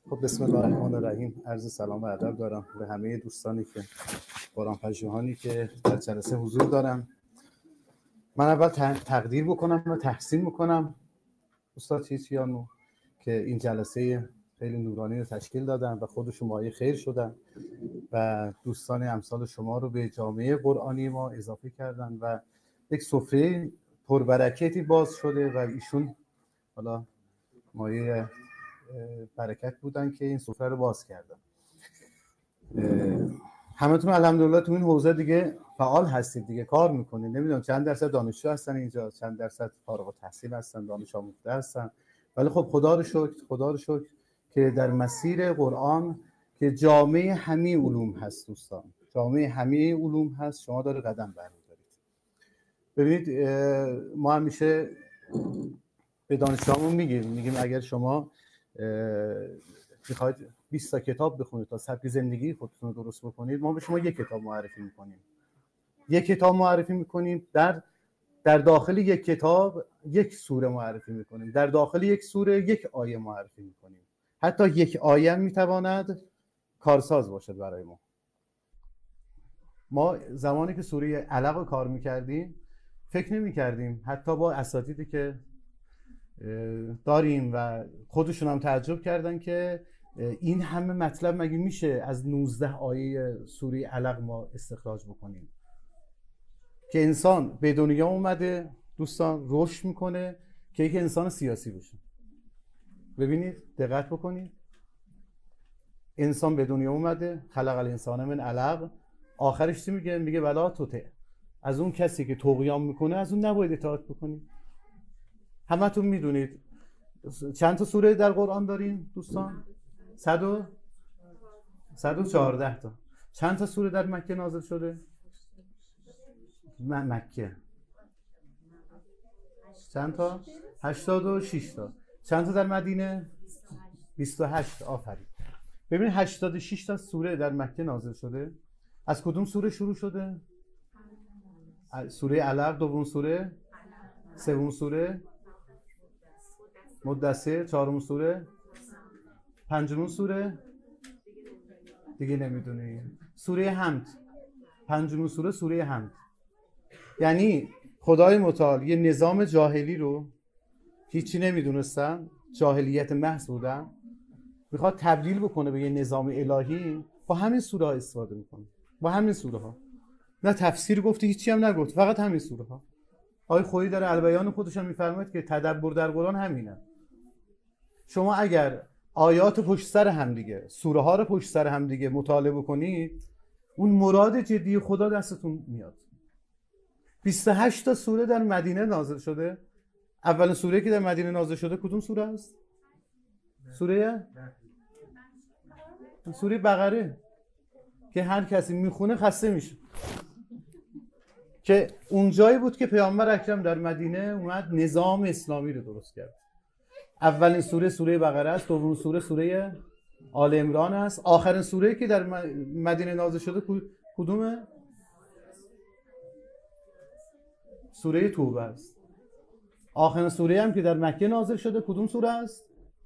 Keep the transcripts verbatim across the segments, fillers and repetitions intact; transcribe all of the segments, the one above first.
خب بسم الله الرحمن الرحیم. عرض سلام و ادب دارم به همه دوستانی که قرآن پژوهانی که در جلسه حضور دارن. من اول تقدیر بکنم و تحسین بکنم استاد هیچیانو که این جلسه خیلی نورانی رو تشکیل دادن و خودشون مایه خیر شدن و دوستان امثال شما رو به جامعه قرآنی ما اضافه کردن و یک سفره پربرکتی باز شده و ایشون حالا مایه برکت بودن که این سفره رو باز کردن. همتون الحمدلله تو این حوزه دیگه فعال هستید، دیگه کار میکنید. نمیدونم چند درصد دانشجو هستن اینجا، چند درصد فارغ التحصیل هستن، دانش آموخته هستن، ولی خب خدا رو شکر، خدا رو شکر که در مسیر قرآن که جامعه همه علوم هست دوستان، جامعه همه علوم هست، شما داره قدم برمی‌دارید. ببینید ما همیشه به دانشجوامون میگیم میگیم اگر شما میخواید بیست تا کتاب بخونید تا سبک زندگی خودتون رو درست بکنید، ما به شما یک کتاب معرفی میکنیم. یک کتاب معرفی میکنیم، در در داخل یک کتاب یک سوره معرفی میکنیم، در داخل یک سوره یک آیه معرفی میکنیم. حتی یک آیه میتواند کارساز باشد برای ما. ما زمانی که سوره علق رو کار میکردیم فکر نمیکردیم، حتی با اساتیدی که داریم و خودشون هم تعجب کردن که این همه مطلب مگه میشه از نوزده آیه سوره علق ما استخراج بکنیم. که انسان به دنیا اومده دوستان رشد میکنه که یک انسان سیاسی بشه. ببینید دقت بکنید، انسان به دنیا اومده، خلق الانسان من علق، آخرش چی میگه؟ میگه ولا تطع، از اون کسی که طغیان میکنه از اون نباید اطاعت بکنید. همتون میدونید چند تا سوره در قرآن داریم دوستان؟ صد و صد و چهارده تا. چند تا سوره در مکه نازل شده؟ م- مکه چند تا؟ هشتاد و شش تا. چند تا در مدینه؟ بیست و هشت. آفرین. ببینید هشتاد و شش تا سوره در مکه نازل شده. از کدوم سوره شروع شده؟ سوره علق، دوم سوره، سوم سوره مدثر، چهارم سوره، پنجم سوره دیگه نمیدونی، سوره حمد، پنجم سوره سوره حمد. یعنی خدای متعال یه نظام جاهلی رو هیچی نمیدونستن، جاهلیت محض بودن، میخواد تبدیل بکنه به یه نظام الهی. با همین سوره ها استفاده میکنه، با همین سوره ها. نه تفسیر گفته، هیچی هم نگفت، فقط همین سوره ها. آقای خویی در البیان خودش هم میفرماید که تدبر در قرآن همینه. شما اگر آیات پشت سر هم دیگه، سوره ها رو پشت سر هم دیگه مطالعه کنید، اون مراد جدی خدا دستتون میاد. بیست و هشت تا سوره در مدینه نازل شده. اولین سوره که در مدینه نازل شده کدوم سوره است؟ سوره سوره بقره که هر کسی میخونه خسته میشه. که اون جایی بود که پیامبر اکرم در مدینه اومد نظام اسلامی رو درست کرد. اولین سوره سوره بقره است، دومین سوره سوره آل عمران است، آخرین سوره که در مدینه نازل شده کدومه؟ سوره توبه است. آخرین سوره هم که در مکه نازل شده کدوم سوره است؟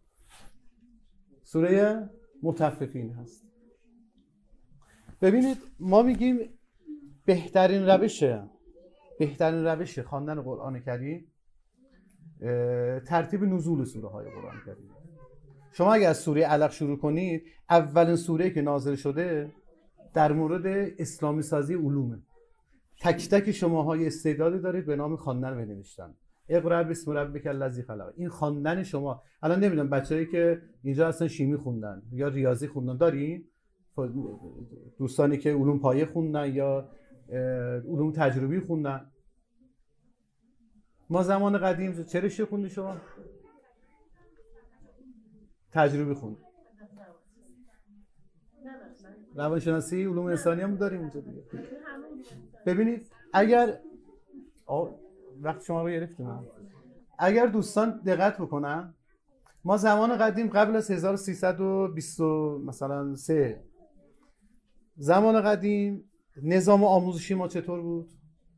سوره مطففین هست. ببینید ما میگیم بهترین روشه بهترین روش خواندن قرآن کریم ترتیب نزول سوره های قرآن کریم. شما اگر از سوره علق شروع کنید، اولین سوره که نازل شده در مورد اسلامی سازی علومه. تک تک شماهای استعدادی دارید به نام خواندن و نوشتن. اقرأ بسم ربک الذی خلق. این خواندن شما، الان نمیدونم بچه‌ای که اینجا اصلا شیمی خوندن یا ریاضی خوندن دارین؟ دوستانی که علوم پایه خوندن یا علوم تجربی خوندن. ما زمان قدیم چه رشته خوندی شما؟ تجربی خوند. روانشناسی، علوم انسانی هم داریم اونجا دیگه. ببینید اگر وقت شما رو گرفتیم، اگر دوستان دقت بکنن، ما زمان قدیم قبل از هزار و سیصد و بیست مثلا سه، زمان قدیم نظام آموزشی ما چطور بود؟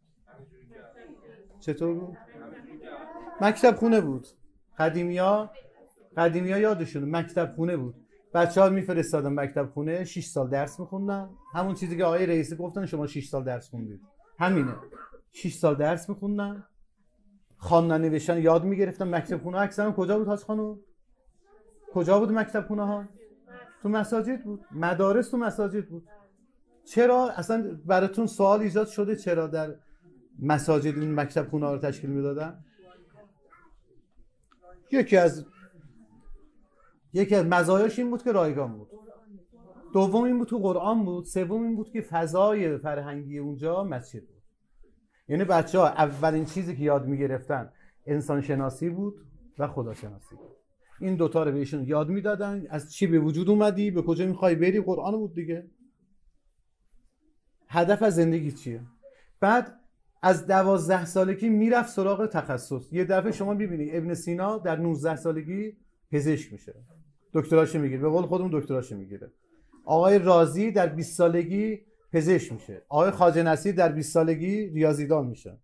چطور بود؟ مکتب خونه بود. قدیمیا قدیمیا یادشونه مکتب خونه بود. بچه‌ها میفرستادن مکتب خونه، شش سال درس میخوندن. همون چیزی که آقای رئیسی گفتن شما شش سال درس خوندید، همینه. شش سال درس میخوندن، خواندن نوشتن یاد میگرفتن. مکتب خونه اکثرا کجا بود حاج خانم؟ کجا بود مکتب خونه ها؟ تو مساجد بود. مدارس تو مساجد بود. چرا اصلا براتون سوال ایجاد شده چرا در مساجد این مکتب خونه ها رو تشکیل میدادن؟ یکی از یکی از مزایاش این بود که رایگان بود. دوم این بود تو قرآن بود. سوم این بود که فضای فرهنگی اونجا مسجد بود. یعنی بچه‌ها اولین چیزی که یاد می‌گرفتن انسان شناسی بود و خدا شناسی. این دوتا رو بهشون یاد میدادن. از چی به وجود اومدی، به کجا میخوای بری، قرآن بود دیگه. هدف از زندگی چیه؟ بعد از دوازده سالگی میرفت سراغ تخصص. یه دفعه شما ببینید ابن سینا در نوزده سالگی پزشک میشه، دکتراش میگیره، به قول خودمون دکتراش میگیره. آقای رازی در بیست سالگی پزشک میشه. آقای خواجه نصیر در بیست سالگی ریاضیدان میشه.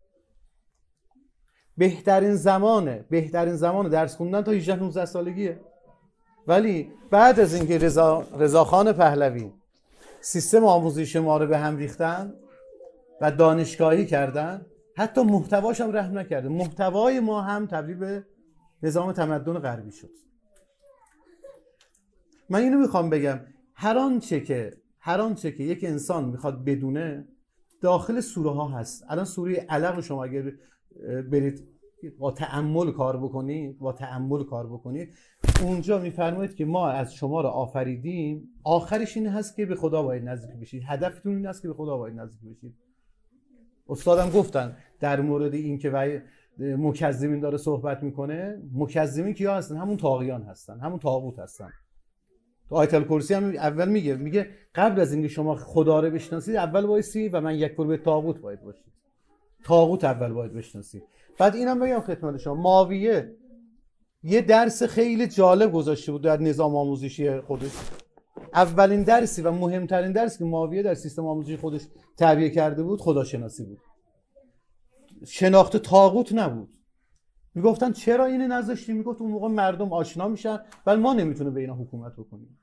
بهترین زمانه بهترین زمان درس خوندن تا هجده نوزده سالگیه. ولی بعد از اینکه رضا رضاخان پهلوی سیستم آموزش ما رو به هم ریختن و دانشگاهی کردن، حتی محتواش هم رحم نکرده. محتوای ما هم تبدیل به نظام تمدن غربی شد. من اینو میخوام بگم، هر آنچه که هر آنچه که یک انسان میخواد بدونه داخل سوره ها هست. الان سوره علق رو شما اگر برید با تأمل کار بکنید با تأمل کار بکنید اونجا میفرمایید که ما از شما رو آفریدیم، آخرش این هست که به خدا باید نزدیک بشید. هدفتون این هست که به خدا باید نزدیک بشید. استادم گفتن در مورد این که مکذبین داره صحبت میکنه، مکذبین کیا هستن؟ همون طاغیان هستن، همون طاغوت هستن. تو آیت الکرسی هم اول میگه میگه قبل از اینکه شما خدا رو بشناسید اول بایستی و من یکفر به طاغوت باید باشید. طاغوت اول باید بشناسید. بعد اینم بگم خدمت شما، ماویه یه درس خیلی جالب گذاشته بود در نظام آموزشی خودش. اولین درسی و مهمترین درسی که ماویه در سیستم آموزشی خودش تعبیه کرده بود خداشناسی بود. شناخت طاغوت نبود. میگفتن چرا اینو نذاشتی؟ میگفت اون موقع مردم آشنا میشن ولی ما نمیتونه به اینا حکومت بکنیم.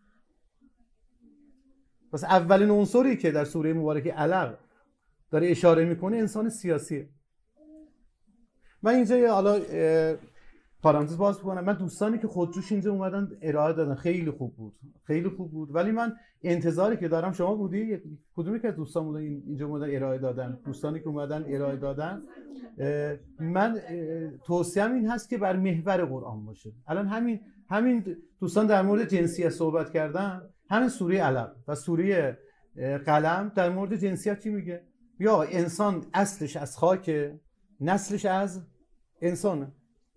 پس اولین عنصری که در سوره مبارکه علق داره اشاره میکنه انسان سیاسیه. من اینجا یه حالا پارانتز باز بکنم. من دوستانی که خودجوش اینجا اومدن ارائه دادن خیلی خوب بود، خیلی خوب بود. ولی من انتظاری که دارم، شما بودی کدومی که از دوستان بودن اینجا اومدن ارائه دادن، دوستانی که اومدن ارائه دادن، من توصیه‌ام این هست که بر محور قرآن باشه. الان همین همین دوستان در مورد جنسیت صحبت کردن، همین سوره علق و سوره قلم در مورد جنسیت چی میگه؟ یا انسان اصلش از خاکه، نسلش از انسانه.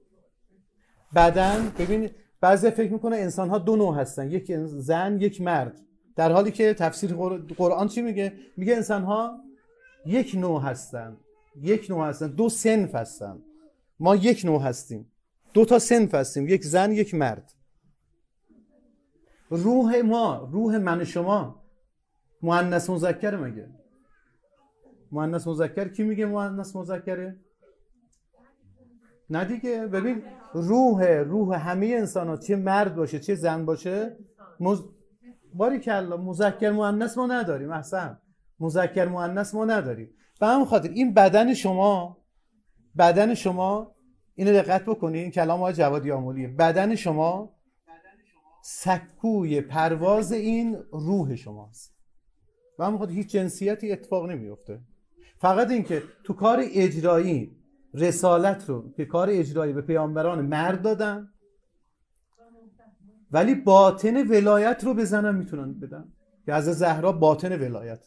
بدن، ببین بعضی فکر میکنه انسان ها دو نوع هستن، یک زن یک مرد، در حالی که تفسیر قرآن چی میگه؟ میگه انسان ها یک نوع هستن، یک نوع هستن، دو صنف هستن. ما یک نوع هستیم، دو تا صنف هستیم، یک زن یک مرد. روح ما، روح من شما مؤنث مذکر مگه؟ مؤنث مذکر کی میگه مؤنث مذکره؟ نه دیگه. ببین روح روح همه انسان ها چه مرد باشه چه زن باشه مز... باریکلا مذکر مؤنث ما نداریم. اصلا مذکر مؤنث ما نداریم. به همین خاطر این بدن شما بدن شما اینو دقت بکنید، این کلام آقای جوادی آملیه. بدن شما سکوی پرواز این روح شماست. به همین خاطر هیچ جنسیتی اتفاق نمیفته. فقط این که تو کار اجرایی رسالت رو که کار اجرایی به پیامبران مرد دادن، ولی باطن ولایت رو به زنم میتونن بدن، که از زهرا باطن ولایت.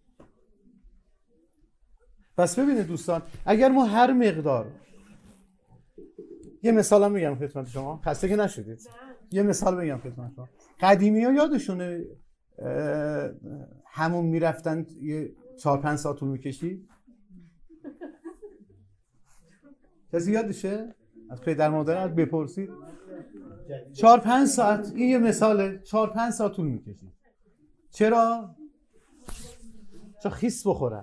پس ببینید دوستان، اگر ما هر مقدار، یه مثال هم میگم خدمت شما، خسته که نشدید، یه مثال بگم خدمت شما. قدیمی ها یادشونه همون میرفتن یه چهار پنج ساعت طول میکشید؟ کسی یادشه؟ از پدر مادرم بپرسید. چهار پنج ساعت، این یه مثاله، چهار پنج ساعت طول میکشید. چرا؟ چون خیس بخورن.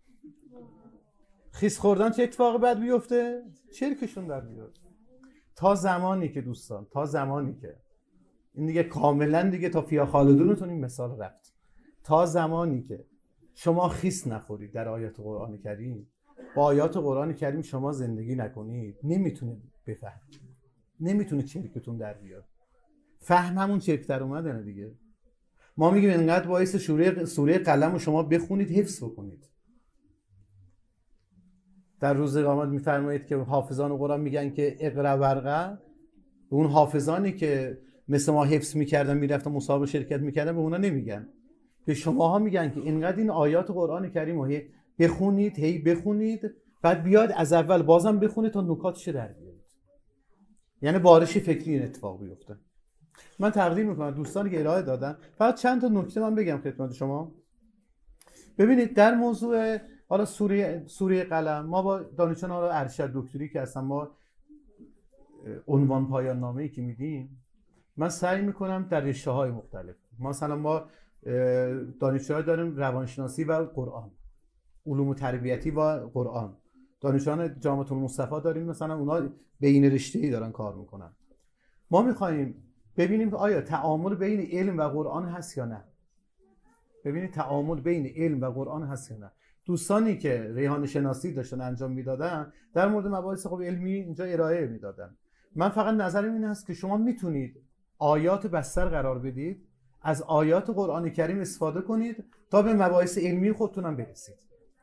خیس خوردن چه اتفاقی بعد بیفته؟ چرکشون در بیاد. تا زمانی که دوستان، تا زمانی که این دیگه کاملا دیگه تا فیا خالدونتون این مثال رفت. تا زمانی که شما خیس نخورید در آیات قرآن کریم، با آیات قرآن کریم شما زندگی نکنید، نمیتونید بفهمید، نمیتونه چرکتون در بیاد. فهم همون چرک در اومدنه دیگه. ما میگیم انقدر باعث سوره سوره قلم رو شما بخونید، حفظ بکنید. در روز قیامت میفرمایید که حافظان قرآن میگن که اقرا ورقه، به اون حافظانی که مثل ما حفظ میکردن میرفتن مسابقه شرکت میکردن به اونا نمیگن، به شماها میگن که اینقدر این آیات قرآن کریم رو بخونید، هی بخونید، بعد بیاد از اول بازم بخونید تا نکاتش در بیارید. یعنی بارش فکری این اتفاق بیفته. من تقدیم میکنم دوستانی که ارائه دادن، فقط چند تا نکته من بگم خدمت شما. ببینید در موضوع حالا سوره سوره قلم، ما با دانشجویان ارشد دکتری که هستن، ما عنوان پایان نامه‌ای که میدیم، من سعی میکنم در رشته‌های مختلف، مثلا ما دانشجوها داریم روانشناسی و قرآن، علوم تربیتی و قرآن، دانشجویان جامعه المصطفی داریم، مثلا اونا بین رشته‌ای دارن کار میکنن. ما میخوایم ببینیم آیا تعامل بین علم و قرآن هست یا نه. ببینید تعامل بین علم و قرآن هست یا نه. دوستانی که ریحان شناسی داشتن انجام میدادن در مورد مباحث خب علمی اینجا ارائه میدادن. من فقط نظرم این هست که شما میتونید آیات بستر قرار بدید، از آیات قرآن کریم استفاده کنید تا به مباحث علمی خودتون هم برسید.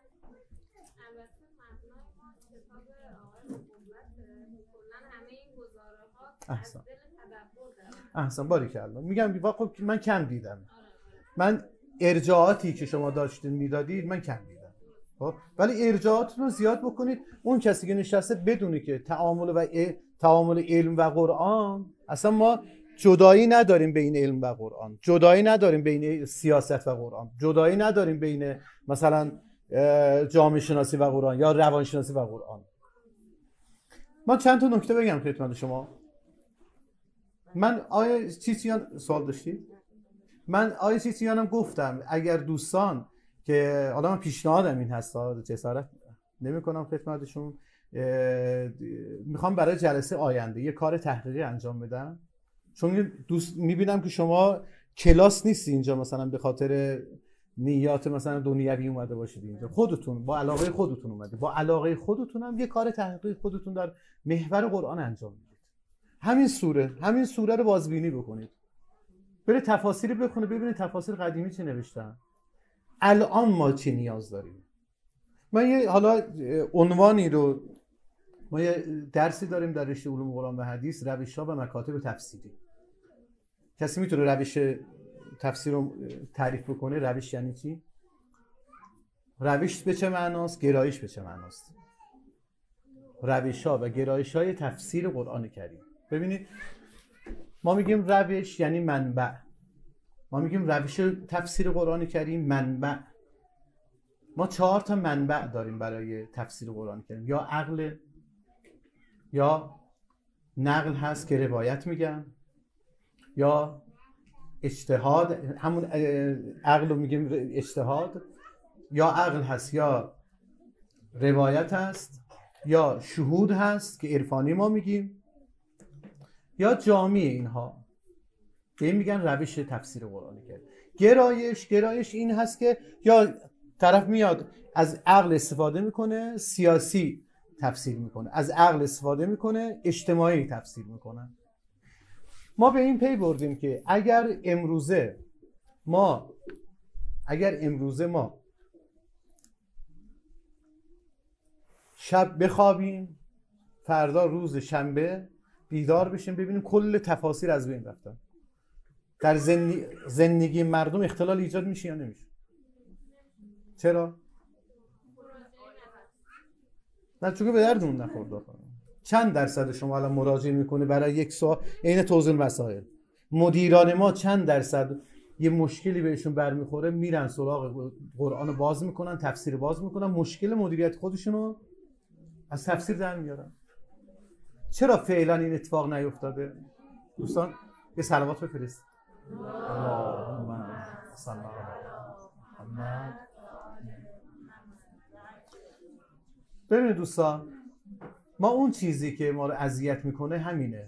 احسن احسن باریکالله. میگم واقعا من کم دیدم، من ارجاعاتی که شما داشتین میدادید من کم دیدم، خب ولی ارجاعات رو زیاد بکنید. اون کسی که نشسته بدونی که تعامل و تعامل علم و قرآن، اصلا ما جدایی نداریم بین علم و قرآن، جدایی نداریم بین سیاست و قرآن، جدایی نداریم بین مثلا جامعه شناسی و قرآن یا روانشناسی و قرآن. من چند تا نکته بگم خدمت شما. من آیا چیزیان سوال داشتید؟ من آیا چیزیانم گفتم اگر دوستان که حالا من پیشنهادم این هست، جسارت نمی کنم خدمتشون، میخوام برای جلسه آینده یه کار تحقیقی انجام بدم، چون دوست میبینم که شما کلاس نیستی اینجا مثلا به خاطر نیات مثلا دنیوی اومده باشید اینجا، خودتون با علاقه خودتون اومدید، با علاقه خودتون هم یه کار تحقیقی خودتون در محور قرآن انجام میدید. همین سوره همین سوره رو بازبینی بکنید، برید تفاسیر بخونید، ببینید تفاسیر قدیمی چه نوشتن، الان ما چه نیاز داریم. من یه حالا عنوانی رو، ما یه درسی داریم در رشته علوم قرآن و حدیث، روش‌ها و مکاتب تفسیری. کسی میتونه روش تفسیر رو تعریف بکنه؟ روش یعنی چی؟ روش به چه معناست؟ گرایش به چه معناست؟ روش‌ها و گرایش‌های تفسیر قرآن کریم. ببینید ما میگیم روش یعنی منبع، ما میگیم روش تفسیر قرآن کریم منبع. ما چهار تا منبع داریم برای تفسیر قرآن کریم، یا عقل، یا نقل هست که روایت میگن، یا اجتهاد، همون عقل رو میگیم اجتهاد، یا عقل هست، یا روایت هست، یا شهود هست که عرفانی ما میگیم، یا جامعه اینها که این میگن روش تفسیر قرآن کریم. گرایش گرایش این هست که یا طرف میاد از عقل استفاده میکنه سیاسی تفسیر میکنه، از عقل استفاده میکنه اجتماعی تفسیر میکنه. ما به این پی بردیم که اگر امروزه ما اگر امروزه ما شب بخوابیم، فردا روز شنبه بیدار بشیم ببینیم کل تفاسیر از بین رفتن، در زندگی مردم اختلال ایجاد میشه یا نمیشه؟ چرا؟ نه چون به دردمون نخورد. چند درصد شما الان مراجعه میکنه برای یک سوال عین توزیع مسائل؟ مدیران ما چند درصد یه مشکلی بهشون برمیخوره میرن سراغ قرآن باز میکنن، تفسیر باز میکنن، مشکل مدیریت خودشونو از تفسیر در میارن؟ چرا فعلا این اتفاق نیفتاده؟ دوستان یه صلوات بفرست. اللهم صل علی محمد. ببینید دوستان، ما اون چیزی که ما رو اذیت میکنه همینه،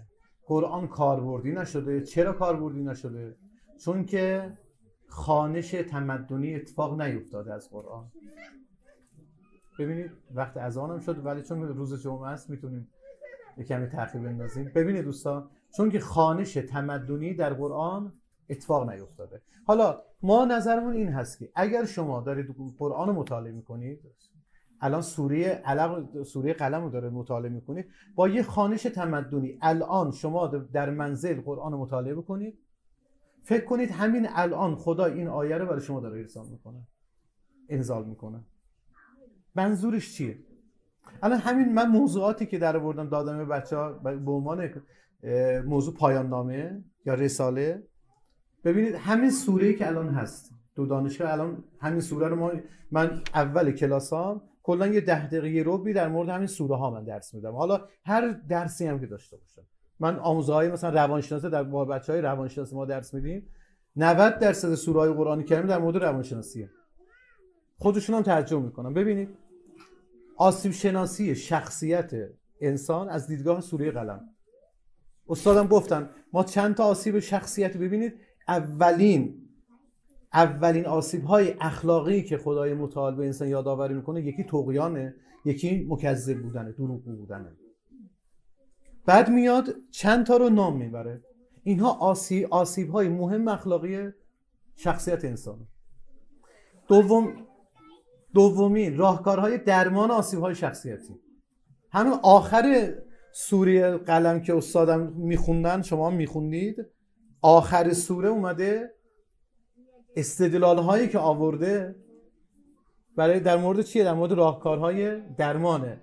قرآن کاربردی نشده. چرا کاربردی نشده؟ چون که خوانش تمدنی اتفاق نیفتاده از قرآن. ببینید وقت اذان هم شد ولی چون روز جمعه است میتونیم یک کمی تأخیر بندازیم. ببینید دوستان، چون که خوانش تمدنی در قرآن اتفاق نیفتاده. حالا ما نظرمون این هست که اگر شما دارید قرآن رو مطالعه میکنید، الان سوره علق سوره قلم رو دارید مطالعه میکنید، با یه خوانش تمدنی الان شما در منزل قرآن رو مطالعه بکنید، فکر کنید همین الان خدا این آیه رو برای شما داره ارسال میکنه، انزال میکنه. منظورش چیه؟ الان همین من موضوعاتی که در آوردم دادم به بچه‌ها به عنوان موضوع پایان نامه یا رساله، ببینید همین سوره‌ای که الان هست دو دانشگاه الان همین سوره رو ما من اول کلاسام کلا یه ده دقیقه ربعی در مورد همین سوره ها من درس میدم. حالا هر درسی هم که داشته باشم، من آموزهای مثلا روانشناسی در با بچهای روانشناسی ما درس میدیم، نود درصد سوره های قرآن کریم در مورد روانشناسیه. خودشون هم ترجمه میکنن. ببینید آسیب شناسی شخصیت انسان از دیدگاه سوره قلم. استادم گفتن ما چند تا آسیب شخصیت ببینید. اولین اولین آسیب‌های اخلاقی که خدای متعال به انسان یادآوری میکنه، یکی طغیانه، یکی مکذب بودنه، دروغگو بودنه. بعد میاد چند تا رو نام میبره. اینها آسیب آسیب‌های مهم اخلاقی شخصیت انسان. دوم دومین راهکارهای درمان آسیب‌های شخصیتی. همین آخر سوره قلم که استادم میخوندن، شما میخوندید، آخر سوره اومده استدلال هایی که آورده برای در مورد چیه؟ در مورد راهکارهای درمانه.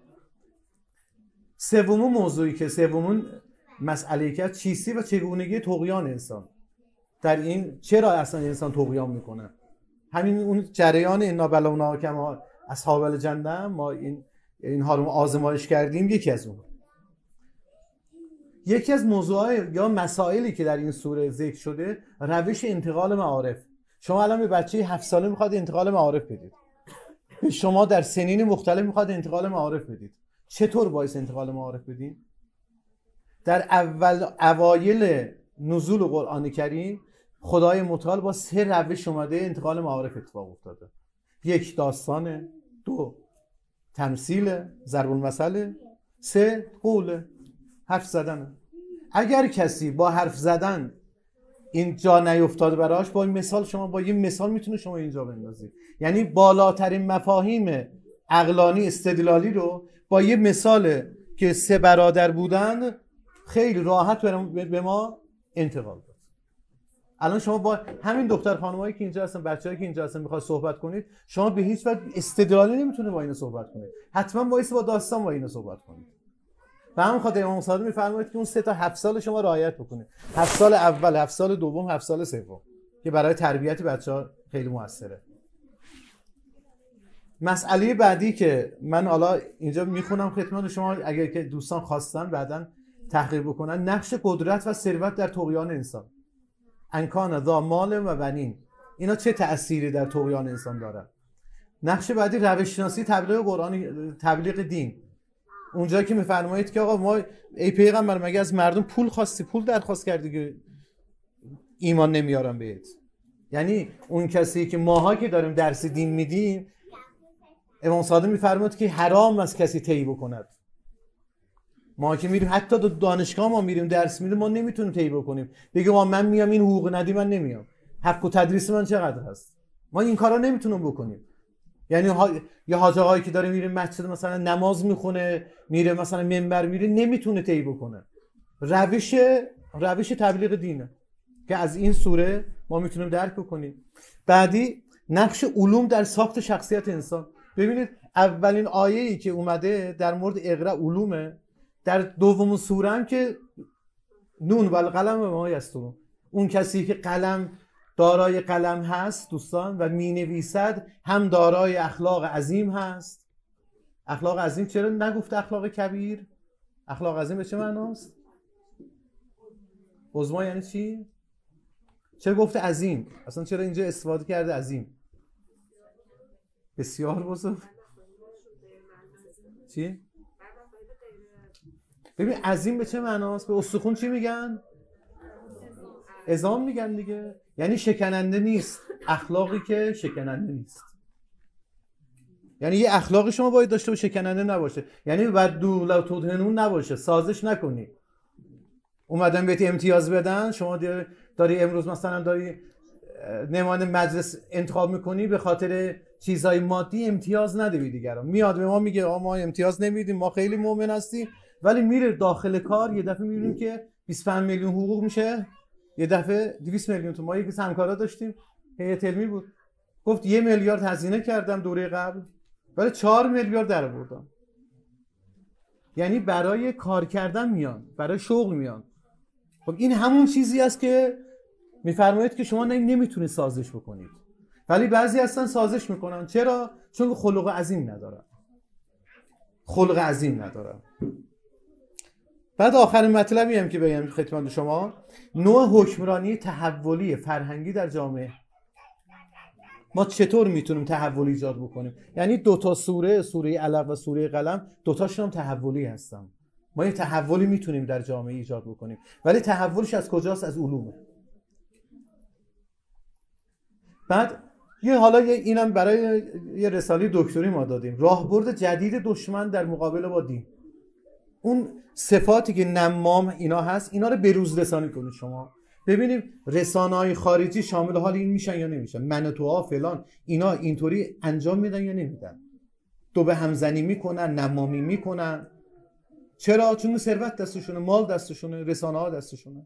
سومون موضوعی که سومون مسئله که چیستی و چگونگی طغیان انسان. در این چرا اصلا انسان طغیان میکنه؟ همین اون جریان انا بلونا کما اصحاب الجنه، ما این اینها رو آزمایش کردیم، یکی از اون. یکی از موضوعات یا مسائلی که در این سوره ذکر شده، روش انتقال معارف. شما الان به بچه هفت ساله میخواد انتقال معارف بدید، به شما در سنین مختلف میخواد انتقال معارف بدید. چطور باعث انتقال معارف بدین؟ در اول اوایل نزول قرآن کریم خدای متعال با سه روش اومده انتقال معارف اتفاق افتاده. یک داستانه، دو تمثیل ضرب المثل، سه قول حرف زدن. اگر کسی با حرف زدن این جا نیفتاده براش، با این مثال شما با یه مثال میتونه شما اینجا بندازید. یعنی بالاترین مفاهیم عقلانی استدلالی رو با یه مثال که سه برادر بودن خیلی راحت به ما انتقال داد. الان شما با همین دختر خانمایی که اینجا هستن، بچه‌ای که اینجا هستن، میخواد صحبت کنید، شما به هیچ وجه استدلالی نمیتونه با اینا صحبت کنید. حتما باید با داستان با اینا صحبت کنید. و همون خاطر امام صادق میفرمایید که اون سه تا هفت سال شما رعایت بکنید. هفت سال اول، هفت سال دوم، هفت سال سوم، که برای تربیت بچه‌ها خیلی موثره. مسئله بعدی که من حالا اینجا میخونم خدمت شما، اگر که دوستان خواستن بعداً تحقیق بکنن، نقش قدرت و ثروت در طغیان انسان. انکان ذا مال و بنین، اینا چه تأثیری در طغیان انسان داره؟ نقش بعدی روش شناسی تبلیغ قرآن، تبلیغ دین. اونجایی که میفرمایید که آقا ما ای پیغمبر مگه از مردم پول خواستی، پول درخواست کردی که ایمان نمیارن بهت؟ یعنی اون کسی که ماها که داریم درس دین میدیم، امام صادق میفرماید که حرام است کسی طی بکند. ما که میریم حتی دو دانشگاه ما میریم درس میدیم، ما نمیتونیم طی بکنیم. بگیم ما من میام این حقوق ندی من نمیام، حق و تدریس من چقدر هست؟ ما این کارا نمیتونیم بکنیم. یعنی ها... یا حاج آقایی که داره میره مسجد مثلا نماز میخونه، میره مثلا منبر میره، نمیتونه طی بکنه. روش روش تبلیغ دینه که از این سوره ما میتونیم درک بکنیم. بعدی نقش علوم در ساخت شخصیت انسان. ببینید اولین آیه‌ای که اومده در مورد اقرا علومه. در دوم سوره هم که نون و القلم و ما یسطرون، اون کسی که قلم دارای قلم هست دوستان و می نویسد هم دارای اخلاق عظیم هست. اخلاق عظیم چرا نگفت اخلاق کبیر؟ اخلاق عظیم به چه معناست؟ عظما یعنی چی؟ چرا گفته عظیم؟ اصلا چرا اینجا استفاده کرده عظیم؟ بسیار بزرگ. چی؟ ببین عظیم به چه معناست؟ به استخون چی میگن؟ عظام میگن دیگه. یعنی شکننده نیست، اخلاقی که شکننده نیست. یعنی یه اخلاقی شما باید داشته و شکننده نباشه. یعنی بعد دو تدهنون نباشه، سازش نکنی. اومدن بهت امتیاز بدن، شما داری امروز مثلا داری نماینده مجلس انتخاب میکنی، به خاطر چیزهای مادی امتیاز نده به دیگران. میاد به ما میگه آ ما امتیاز نمیدیم، ما خیلی مؤمن هستیم، ولی میره داخل کار یه دفعه میبینیم که بیست و پنج میلیون حقوق میشه، یه دفعه دویست میلیون تو. ما یکی همکارا داشتیم، هیئت علمی بود، گفت یه میلیارد هزینه کردم دوره قبل ولی چهار میلیارد در آوردم. یعنی برای کار کردن میان، برای شغل میان. خب این همون چیزی است که میفرمایید که شما نمیتونید سازش بکنید، ولی بعضی هستن سازش میکنن. چرا؟ چون خلق عظیم ندارن. خلق عظیم ندارن. بعد آخرین مطلبی هم که بگم خدمت شما، نوع حکمرانی تحولی فرهنگی در جامعه. ما چطور میتونیم تحول ایجاد بکنیم؟ یعنی دو تا سوره، سوره علق و سوره قلم، دو تاشون هم تحولی هستن. ما یه تحولی میتونیم در جامعه ایجاد بکنیم، ولی تحولش از کجاست؟ از علومه. بعد یه حالا یه اینم برای یه رساله دکتری ما دادیم، راهبرد جدید دشمن در مقابله با دین. اون صفاتی که نمام اینا هست، اینا رو بروز رسانی کنید شما. ببینیم رسانه‌های خارجی شامل حال این میشن یا نمیشن، من تو ها فلان اینا اینطوری انجام میدن یا نمیدن، دو به همزنی میکنن، نمامی میکنن. چرا؟ چون ثروت دستشونه، مال دستشونه، رسانه ها دستشونه.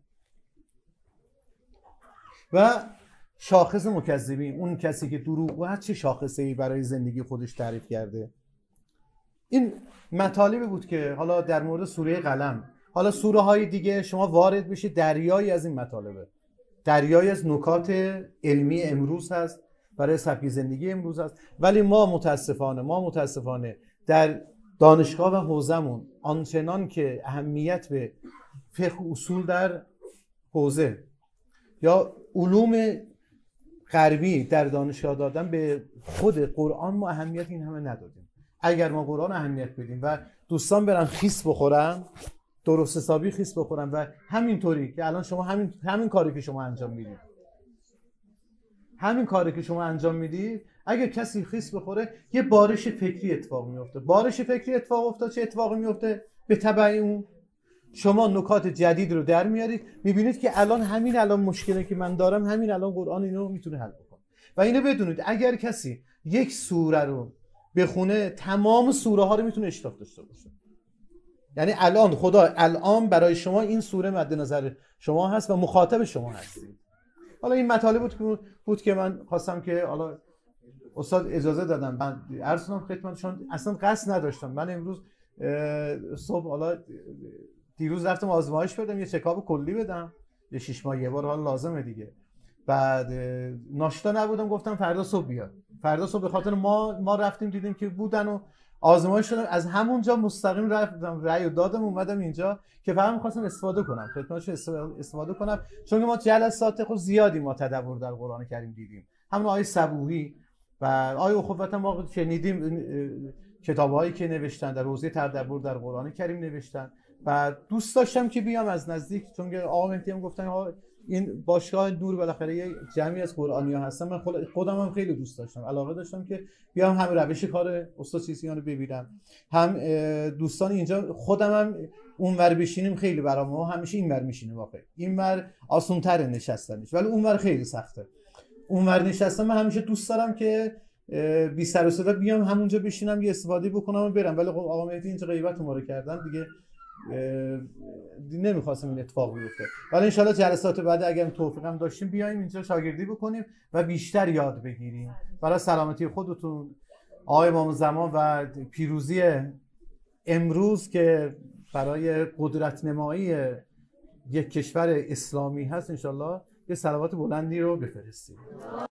و شاخص مکذبین، اون کسی که دروغ چه شاخصه‌ای برای زندگی خودش تعریف کرده. این مطالبی بود که حالا در مورد سوره قلم، حالا سوره های دیگه شما وارد بشید، دریایی از این مطالبه، دریایی از نکات علمی امروز هست، برای سبک زندگی امروز هست. ولی ما متاسفانه ما متاسفانه در دانشگاه و حوزمون آنچنان که اهمیت به فقه اصول در حوزه یا علوم غربی در دانشگاه دادن، به خود قرآن ما اهمیت این همه ندادیم. اگر ما قرآن اهمیت بدیم و دوستان برن خیس بخورن، درست حسابی خیس بخورن، و همینطوری که الان شما همین همین کاری که شما انجام میدید، همین کاری که شما انجام میدید، اگر کسی خیس بخوره یه بارش فکری اتفاق میفته. بارش فکری اتفاق افتاد، چه اتفاقی میفته؟ به تبع اون شما نکات جدید رو در میارید، میبینید که الان همین الان مشکلی که من دارم، همین الان قرآن اینو میتونه حل بکنه. و اینو بدونید اگر کسی یک سوره رو بخونه، تمام سوره ها رو میتونه اشتراک داشته باشه. یعنی الان خدا الان برای شما این سوره مد نظر شما هست و مخاطب شما هستید. حالا این مطالب بود که بود که من خواستم که حالا استاد اجازه دادم من عرض کنم خدمتشون. اصلا قصد نداشتم. من امروز صبح حالا دیروز رفتم آزمایش بدم، یه چکاپ کلی بدم، یه شش ماه یه بار، حالا لازمه دیگه. بعد ناشتا نبودم، گفتم فردا صبح بیاد. فردا صبح به خاطر ما ما رفتیم دیدیم که بودن و آزمایش شدم. از همونجا مستقیم رفتم رأی دادم اومدم اینجا که فقط می‌خواستم استفاده کنم، خدمتتون استفاده کنم، چون ما جلسات خود زیادی ما تدبر در قرآن کریم دیدیم. همون آیه صبوحی و آیه اخوت ما شنیدیم، کتابایی که نوشتن در حوزه تدبر در قرآن کریم نوشتن. و دوست داشتم که بیام از نزدیک، چون که آقا مهدی هم گفتن این باشگاه نور بالاخره یه جمعی از قرآنی‌ها هستن، من خودم هم خیلی دوست داشتم، علاقه داشتم که بیام هم روش کار استاد چیزیان رو ببینم، هم دوستان اینجا، خودم هم اونور بشینیم خیلی برام، ما همیشه اینور میشینیم. واقعا اینور آسان‌تر نشستنش، ولی اونور خیلی سخته. اونور نشستم من همیشه دوست دارم که بی سر و صدا بیام همونجا بشینم، یه استفاده بکنم و برم. ولی خب آقا مهدی اینجا غیبت ما رو کردن دیگه، نمیخواستم این اتفاق بیفته. ولی انشالله جلسات بعد اگر توفیقم داشتیم بیایم اینجا شاگردی بکنیم و بیشتر یاد بگیریم برای سلامتی خودتون، آقای امام زمان و پیروزی امروز که برای قدرت نمایی یک کشور اسلامی هست. انشالله یه صلوات بلندی رو بفرستیم.